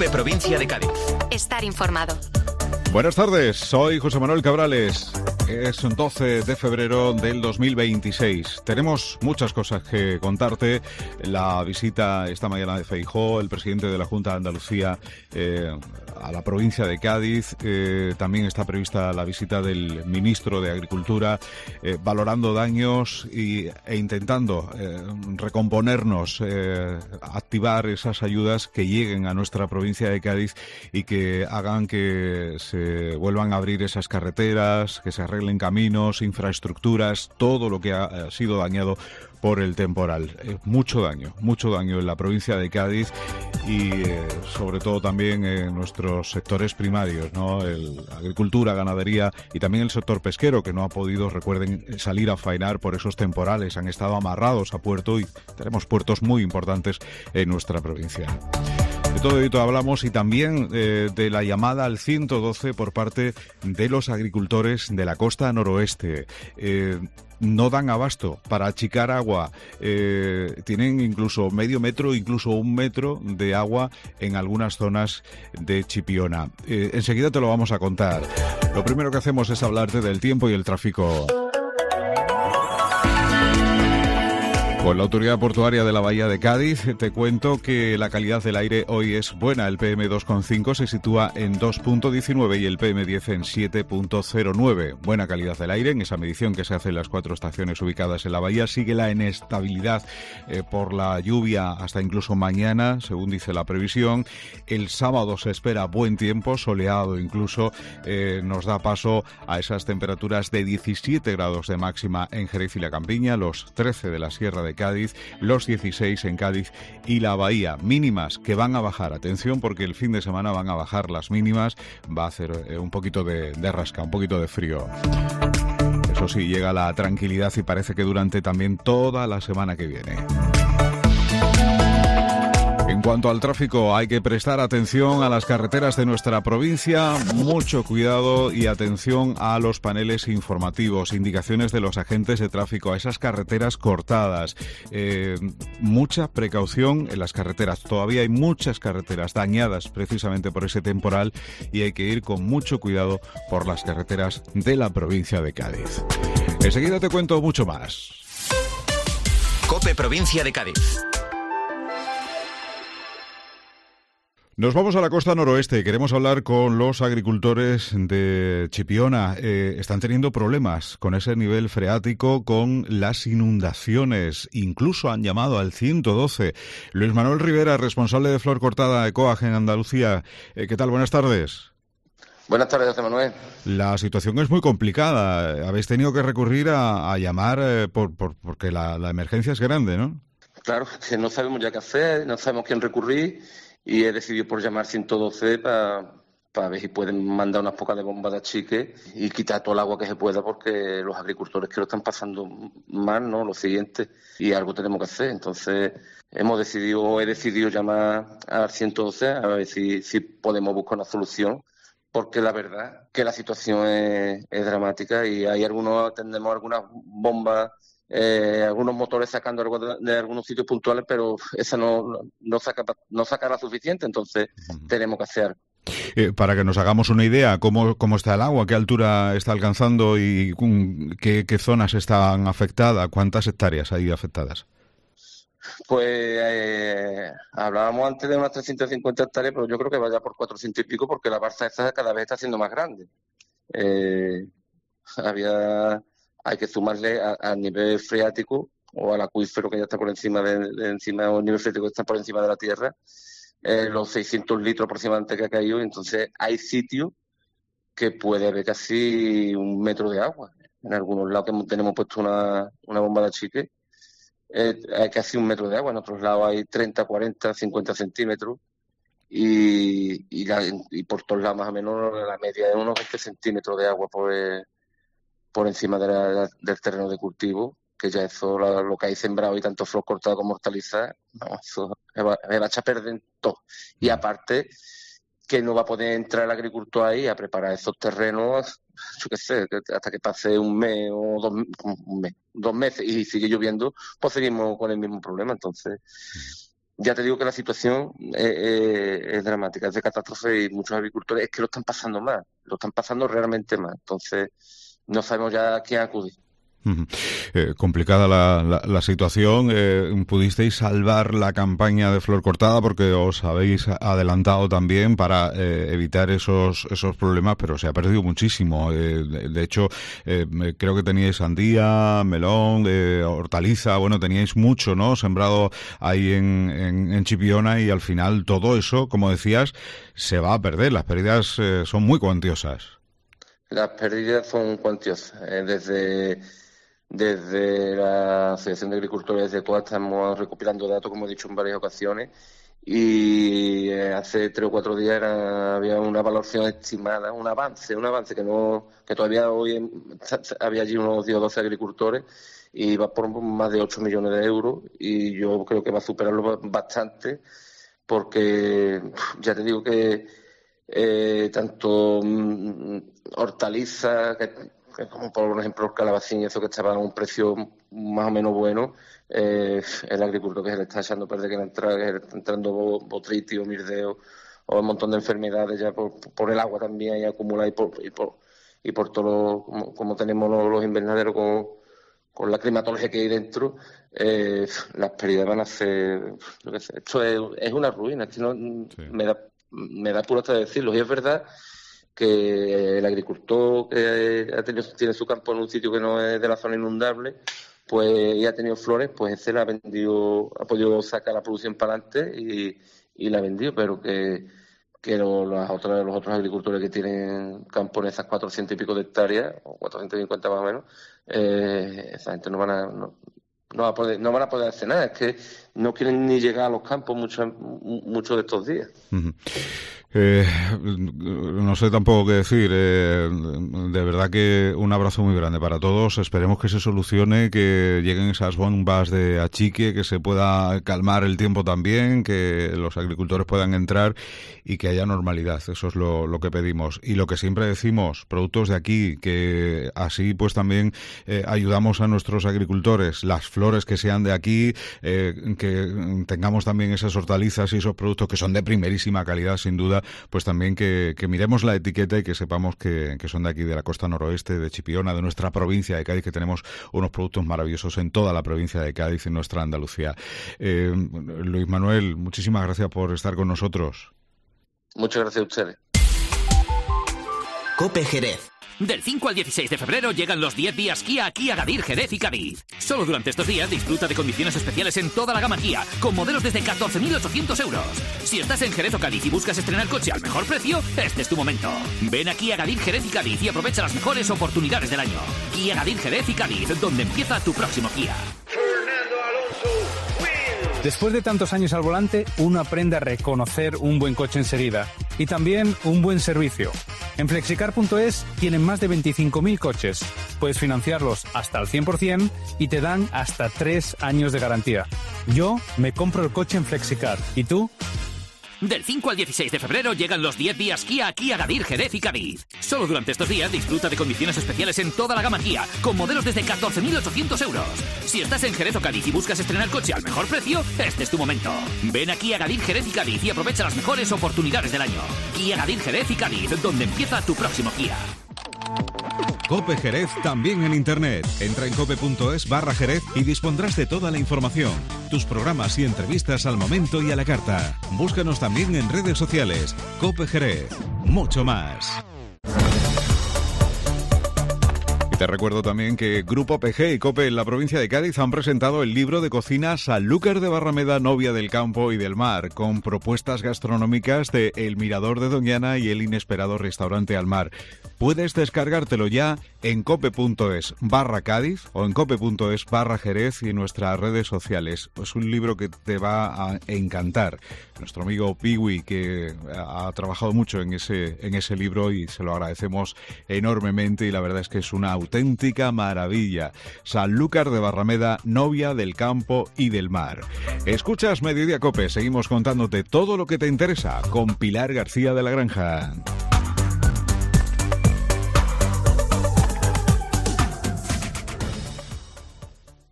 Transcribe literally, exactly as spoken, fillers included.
COPE Provincia de Cádiz. Estar informado. Buenas tardes, soy José Manuel Cabrales. Es doce de febrero del dos mil veintiséis. Tenemos muchas cosas que contarte. La visita esta mañana de Feijóo, el presidente de la Junta de Andalucía, eh, a la provincia de Cádiz. Eh, también está prevista la visita del ministro de Agricultura, eh, valorando daños y, e intentando eh, recomponernos, eh, activar esas ayudas que lleguen a nuestra provincia de Cádiz y que hagan que se vuelvan a abrir esas carreteras, que se arreglen caminos, infraestructuras, todo lo que ha sido dañado por el temporal. Eh, mucho daño, mucho daño en la provincia de Cádiz y eh, sobre todo también en nuestros sectores primarios, ¿no? El agricultura, ganadería y también el sector pesquero, que no ha podido, recuerden, salir a faenar por esos temporales. Han estado amarrados a puerto y tenemos puertos muy importantes en nuestra provincia. De todo esto hablamos y también eh, de la llamada al ciento doce por parte de los agricultores de la costa noroeste. Eh, no dan abasto para achicar agua. Eh, tienen incluso medio metro, incluso un metro de agua en algunas zonas de Chipiona. Eh, enseguida te lo vamos a contar. Lo primero que hacemos es hablarte del tiempo y el tráfico. Con la Autoridad Portuaria de la Bahía de Cádiz te cuento que la calidad del aire hoy es buena. El P M dos coma cinco se sitúa en dos punto diecinueve y el P M diez en siete punto cero nueve. Buena calidad del aire en esa medición que se hace en las cuatro estaciones ubicadas en la bahía. Sigue la inestabilidad eh, por la lluvia hasta incluso mañana, según dice la previsión. El sábado se espera buen tiempo, soleado incluso. Eh, nos da paso a esas temperaturas de diecisiete grados de máxima en Jerez y la Campiña, los trece de la Sierra de Cádiz, los dieciséis en Cádiz y la Bahía. Mínimas que van a bajar. Atención, porque el fin de semana van a bajar las mínimas. Va a hacer eh, un poquito de, de rasca, un poquito de frío. Eso sí, llega la tranquilidad y parece que durante también toda la semana que viene. En cuanto al tráfico, hay que prestar atención a las carreteras de nuestra provincia, mucho cuidado y atención a los paneles informativos, indicaciones de los agentes de tráfico, a esas carreteras cortadas. Eh, mucha precaución en las carreteras. Todavía hay muchas carreteras dañadas precisamente por ese temporal y hay que ir con mucho cuidado por las carreteras de la provincia de Cádiz. Enseguida te cuento mucho más. COPE Provincia de Cádiz. Nos vamos a la costa noroeste. Queremos hablar con los agricultores de Chipiona. Eh, están teniendo problemas con ese nivel freático, con las inundaciones. Incluso han llamado al ciento doce. Luis Manuel Rivera, responsable de Flor Cortada Ecoag en Andalucía. Eh, ¿Qué tal? Buenas tardes. Buenas tardes, José Manuel. La situación es muy complicada. Habéis tenido que recurrir a, a llamar eh, por, por, porque la, la emergencia es grande, ¿no? Claro, que no sabemos ya qué hacer, no sabemos quién recurrir. Y he decidido por llamar ciento doce para pa ver si pueden mandar unas pocas de bombas de achique y quitar todo el agua que se pueda, porque los agricultores que lo están pasando mal, ¿no? Lo siguiente, y algo tenemos que hacer. Entonces hemos decidido, he decidido llamar al ciento doce a ver si, si podemos buscar una solución, porque la verdad que la situación es, es dramática y hay algunos, tenemos algunas bombas, Eh, algunos motores sacando algo de, de algunos sitios puntuales, pero esa no, no saca no sacará suficiente, entonces uh-huh. tenemos que hacer. Eh, para que nos hagamos una idea, ¿cómo, cómo está el agua? ¿Qué altura está alcanzando y um, qué, qué zonas están afectadas? ¿Cuántas hectáreas hay afectadas? Pues eh, hablábamos antes de unas trescientas cincuenta hectáreas, pero yo creo que vaya por cuatrocientos y pico, porque la barza esta cada vez está siendo más grande. Eh, había... Hay que sumarle al nivel freático o al acuífero que ya está por encima de, de encima o el nivel freático que está por encima de la tierra, eh, los seiscientos litros aproximadamente que ha caído. Entonces hay sitios que puede haber casi un metro de agua. En algunos lados que tenemos puesto una, una bomba de achique, eh, hay casi un metro de agua. En otros lados hay treinta, cuarenta, cincuenta centímetros. Y, y, la, y por todos lados más o menos la media es unos veinte centímetros de agua por el, por encima de la, del terreno de cultivo, que ya eso, lo, lo que hay sembrado y tanto flor cortada como hortalizas, no, eso se va, se va a echar a perder todo. Y aparte, que no va a poder entrar el agricultor ahí a preparar esos terrenos, yo qué sé, hasta que pase un mes o dos, un mes, dos meses y sigue lloviendo, pues seguimos con el mismo problema. Entonces, ya te digo que la situación es, es, es dramática, es de catástrofe y muchos agricultores es que lo están pasando mal, lo están pasando realmente mal. Entonces, no sabemos ya a quién acudir. Uh-huh. Eh, complicada la, la, la situación. Eh, pudisteis salvar la campaña de flor cortada porque os habéis adelantado también para eh, evitar esos esos problemas, pero se ha perdido muchísimo. Eh, de, de hecho, eh, creo que teníais sandía, melón, eh, hortaliza, bueno, teníais mucho, ¿no? Sembrado ahí en, en, en Chipiona, y al final todo eso, como decías, se va a perder. Las pérdidas eh, son muy cuantiosas. Las pérdidas son cuantiosas. Eh, desde Desde la Asociación de Agricultores de Coa estamos recopilando datos, como he dicho en varias ocasiones, y hace tres o cuatro días era, había una valoración estimada, un avance, un avance que no que todavía hoy en, había allí unos diez o doce agricultores y va por más de ocho millones de euros, y yo creo que va a superarlo bastante, porque ya te digo que eh, tanto mm, hortalizas, que como por ejemplo el calabacín y eso que estaba a un precio más o menos bueno, eh, el agricultor que se le está echando a perder, que le está entrando botritis o mirdeo o un montón de enfermedades ya por, por el agua también y acumula y por y por, y por todo lo, como, como tenemos los, los invernaderos con, con la climatología que hay dentro, eh, las pérdidas van a ser, yo qué sé, esto es, es una ruina, es que no, sí. me da me da puro hasta decirlo, y es verdad que el agricultor que ha tenido, tiene su campo en un sitio que no es de la zona inundable, pues y ha tenido flores, pues ese la ha vendido, ha podido sacar la producción para adelante y, y la ha vendido, pero que, que lo, las otras, los otros agricultores que tienen campo en esas cuatrocientos y pico de hectáreas, o cuatrocientos cincuenta más o menos, eh, esa gente no van a... No, no, va a poder, no van a poder hacer nada, es que no quieren ni llegar a los campos muchos muchos de estos días. Uh-huh. Eh, no sé tampoco qué decir. Eh, de verdad que un abrazo muy grande para todos. Esperemos que se solucione, que lleguen esas bombas de achique, que se pueda calmar el tiempo también, que los agricultores puedan entrar y que haya normalidad. Eso es lo, lo que pedimos. Y lo que siempre decimos, productos de aquí, que así pues también eh, ayudamos a nuestros agricultores. Las flores que sean de aquí, eh, que tengamos también esas hortalizas y esos productos que son de primerísima calidad, sin duda, pues también que, que miremos la etiqueta y que sepamos que, que son de aquí, de la costa noroeste, de Chipiona, de nuestra provincia de Cádiz, que tenemos unos productos maravillosos en toda la provincia de Cádiz, en nuestra Andalucía. Eh, Luis Manuel, muchísimas gracias por estar con nosotros. Muchas gracias a ustedes. COPE Jerez. Del cinco al dieciséis de febrero llegan los diez días Kia aquí a Agadir, Jerez y Cádiz. Solo durante estos días disfruta de condiciones especiales en toda la gama Kia, con modelos desde catorce mil ochocientos euros. Si estás en Jerez o Cádiz y buscas estrenar coche al mejor precio, este es tu momento. Ven aquí a Agadir, Jerez y Cádiz y aprovecha las mejores oportunidades del año. Kia Agadir, Jerez y Cádiz, donde empieza tu próximo Kia. Después de tantos años al volante, uno aprende a reconocer un buen coche enseguida y también un buen servicio. En Flexicar punto es tienen más de veinticinco mil coches. Puedes financiarlos hasta al cien por ciento y te dan hasta tres años de garantía. Yo me compro el coche en Flexicar. ¿Y tú? Del cinco al dieciséis de febrero llegan los diez días Kia aquí a Agadir, Jerez y Cádiz. Solo durante estos días disfruta de condiciones especiales en toda la gama Kia, con modelos desde catorce mil ochocientos euros. Si estás en Jerez o Cádiz y buscas estrenar coche al mejor precio, este es tu momento. Ven aquí a Agadir, Jerez y Cádiz y aprovecha las mejores oportunidades del año. Kia Agadir, Jerez y Cádiz, donde empieza tu próximo Kia. COPE Jerez también en internet. Entra en cope.es barra Jerez y dispondrás de toda la información. Tus programas y entrevistas al momento y a la carta. Búscanos también en redes sociales. COPE Jerez. Mucho más. Y te recuerdo también que Grupo P G y COPE en la provincia de Cádiz han presentado el libro de cocina Sanlúcar de Barrameda, novia del campo y del mar, con propuestas gastronómicas de El Mirador de Doñana y el inesperado restaurante al mar. Puedes descargártelo ya en cope.es barra Cádiz o en cope.es barra Jerez y en nuestras redes sociales. Es un libro que te va a encantar. Nuestro amigo Piwi, que ha trabajado mucho en ese, en ese libro, y se lo agradecemos enormemente, y la verdad es que es una auténtica maravilla. Sanlúcar de Barrameda, novia del campo y del mar. Escuchas Mediodía Cope, seguimos contándote todo lo que te interesa con Pilar García de la Granja.